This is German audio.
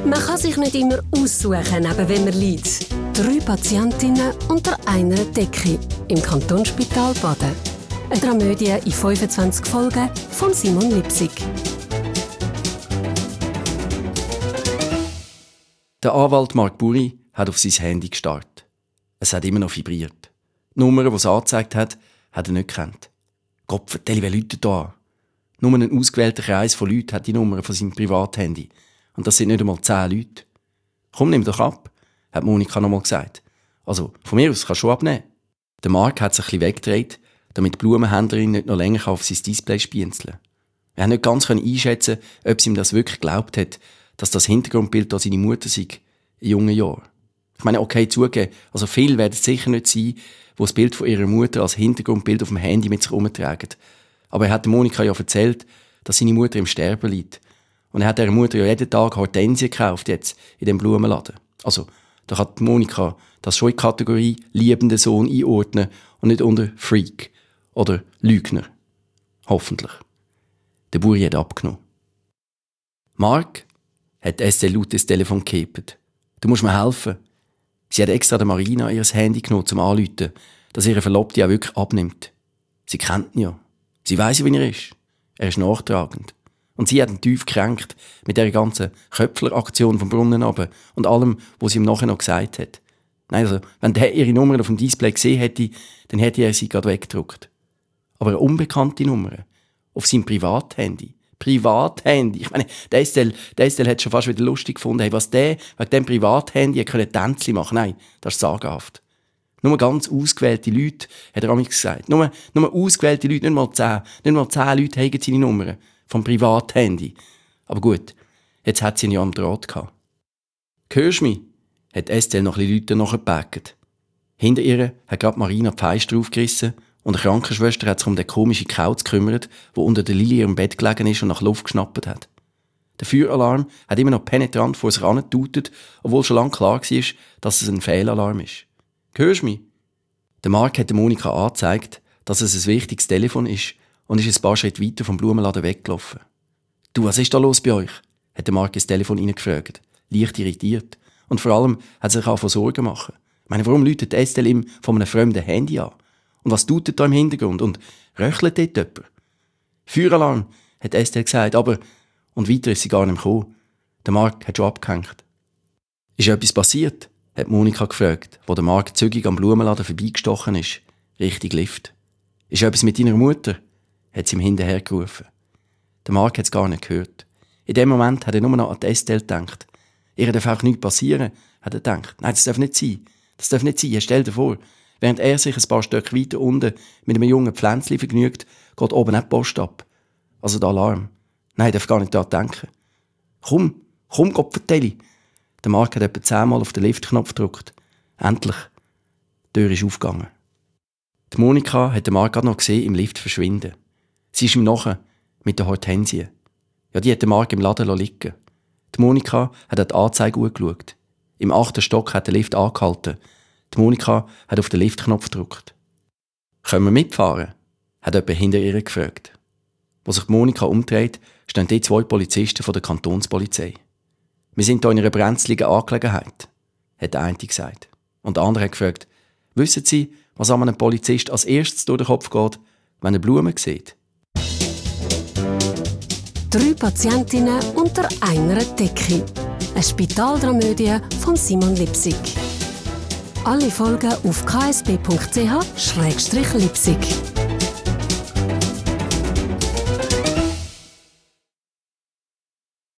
Man kann sich nicht immer aussuchen, neben wem man liegt. 3 Patientinnen unter einer Decke im Kantonsspital Baden. Eine Dramödie in 25 Folgen von Simon Lipsig. Der Anwalt Mark Buri hat auf sein Handy gestarrt. Es hat immer noch vibriert. Die Nummer, die es angezeigt hat, hat er nicht gekannt. Gott, vertelle, wer läutet da an? Nur ein ausgewählter Kreis von Leuten hat die Nummer von seinem Privathandy. Und das sind nicht einmal 10 Leute. Komm, nimm doch ab, hat Monika noch mal gesagt. Also, von mir aus kannst du schon abnehmen. Der Mark hat sich ein bisschen weggedreht, damit die Blumenhändlerin nicht noch länger auf sein Display spienzeln kann. Er konnte nicht ganz einschätzen, ob sie ihm das wirklich geglaubt hat, dass das Hintergrundbild da seine Mutter sei, in jungen Jahren. Ich meine, okay, zugeben, also viele werden es sicher nicht sein, die das Bild von ihrer Mutter als Hintergrundbild auf dem Handy mit sich herumtragen. Aber er hat Monika ja erzählt, dass seine Mutter im Sterben liegt. Und er hat ihrer Mutter ja jeden Tag Hortensien gekauft, jetzt, in dem Blumenladen. Also, da kann Monika das schon in die Kategorie liebender Sohn einordnen und nicht unter Freak oder Lügner. Hoffentlich. Der Buri hat abgenommen. Mark hat Estelle laut das Telefon gekippt. Du musst mir helfen. Sie hat extra der Marina ihr Handy genommen, zum Anrufen, dass ihre Verlobte auch wirklich abnimmt. Sie kennt ihn ja. Sie weiss ja, wie er ist. Er ist nachtragend. Und sie hat ihn tief gekränkt mit der ganzen Köpfler-Aktion vom Brunnen runter und allem, was sie ihm nachher noch gesagt hat. Nein, also, wenn der ihre Nummer auf dem Display gesehen hätte, dann hätte er sie gerade weggedruckt. Aber eine unbekannte Nummer auf seinem Privathandy. Privathandy. Ich meine, der Estelle hat es schon fast wieder lustig gefunden. Hey, was der wegen dem Privathandy Tänzchen machen. Nein, das ist sagenhaft. Nur ganz ausgewählte Leute, hat er amigs gesagt. Nur ausgewählte Leute, nicht mal 10. Nicht mal 10 Leute haben seine Nummern vom Privathandy. Aber gut, jetzt hat sie ihn ja am Draht gehabt. «Hörst du mich?» hat Estelle noch ein bisschen Leute nachgepackt. Hinter ihr hat gerade Marina die Fenster aufgerissen und eine Krankenschwester hat sich um den komischen Kauz gekümmert, der unter der Lilie im Bett gelegen ist und nach Luft geschnappt hat. Der Feueralarm hat immer noch penetrant vor sich angetutet, obwohl schon lange klar war, dass es ein Fehlalarm ist. «Hörst du mich?» Der Mark hat Monika angezeigt, dass es ein wichtiges Telefon ist und ist ein paar Schritte weiter vom Blumenladen weggelaufen. «Du, was ist da los bei euch?» hat der Mark ins Telefon reingefragt, leicht irritiert. Und vor allem hat er sich auch von Sorgen machen. Ich meine, warum läutet Estelle ihm von einem fremden Handy an? Und was tut er da im Hintergrund? Und röchelt dort jemand? «Feueralarm», hat Estelle gesagt, aber... Und weiter ist sie gar nicht gekommen. Der Mark hat schon abgehängt. «Ist etwas passiert?» hat Monika gefragt, wo der Mark zügig am Blumenladen vorbeigestochen ist. Richtig Lift. «Ist etwas mit deiner Mutter?» hat sie ihm hinterher gerufen. Der Mark hat es gar nicht gehört. In dem Moment hat er nur noch an die Estelle gedacht. Ihr darf auch nichts passieren, hat er gedacht. Nein, das darf nicht sein. Das darf nicht sein. Stell dir vor, während er sich ein paar Stöcke weiter unten mit einem jungen Pflänzchen vergnügt, geht oben auch die Post ab. Also der Alarm. Nein, ich darf gar nicht daran denken. Komm, Gott vertelle. Der Mark hat etwa 10-mal auf den Liftknopf gedrückt. Endlich. Die Tür ist aufgegangen. Die Monika hat den Mark gerade noch gesehen im Lift verschwinden. Sie ist ihm nachher mit der Hortensie. Ja, die hat den Mark im Laden liegen. Die Monika hat an die Anzeige angeschaut. Im 8. Stock hat der Lift angehalten. Die Monika hat auf den Liftknopf gedrückt. «Können wir mitfahren?» hat jemand hinter ihr gefragt. Als sich die Monika umdreht, stehen die 2 Polizisten von der Kantonspolizei. «Wir sind hier in einer brenzligen Angelegenheit», hat der eine gesagt. Und der andere hat gefragt, «Wissen Sie, was einem Polizist als erstes durch den Kopf geht, wenn er Blumen sieht?» 3 Patientinnen unter einer Decke. Eine Spitaldramödie von Simon Lipsig. Alle Folgen auf ksb.ch/lipsig.